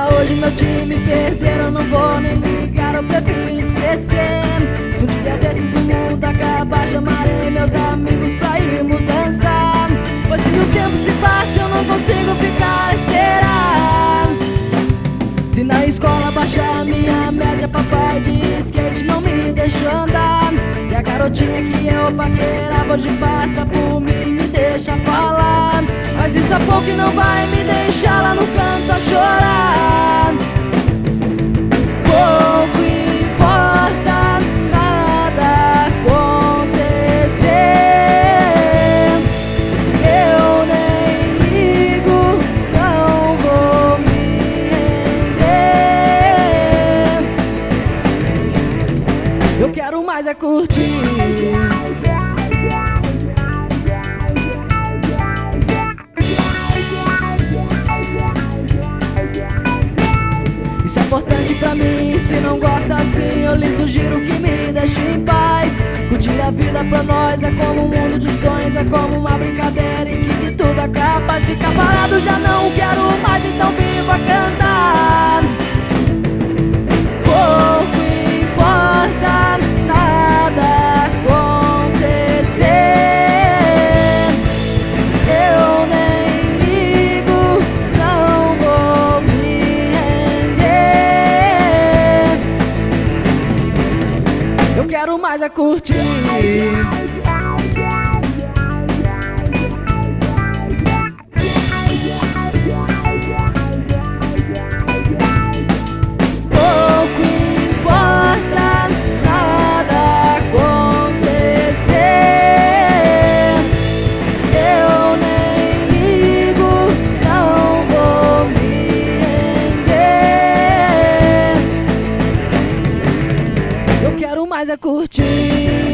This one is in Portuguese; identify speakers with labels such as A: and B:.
A: hoje meu time perder, eu não vou nem ligar, eu prefiro esquecer. Se um dia desses o mundo acabar, chamarei meus amigos pra irmos dançar. Pois se o tempo se passa, eu não consigo ficar a esperar. Se na escola baixar minha média, papai de skate não me deixa andar. E a garotinha que eu paquerava hoje passa por mim e me deixa falar. Mas isso é pouco e não vai me deixar lá no canto a chorar. Pouco importa nada acontecer, eu nem ligo, não vou me render. Eu quero mais é curtir. Isso é importante pra mim, se não gosta assim, eu lhe sugiro que me deixe em paz. Curtir a vida pra nós é como um mundo de sonhos, é como uma brincadeira em que de tudo é capaz. Ficar parado já não quero mais, então viva cantar. Pouco importa nada acontecer, eu nem ligo, não vou me render. Eu quero mais é curtir. Pouco importa nada acontecer, eu nem ligo, não vou me render. Eu quero mais é curtir.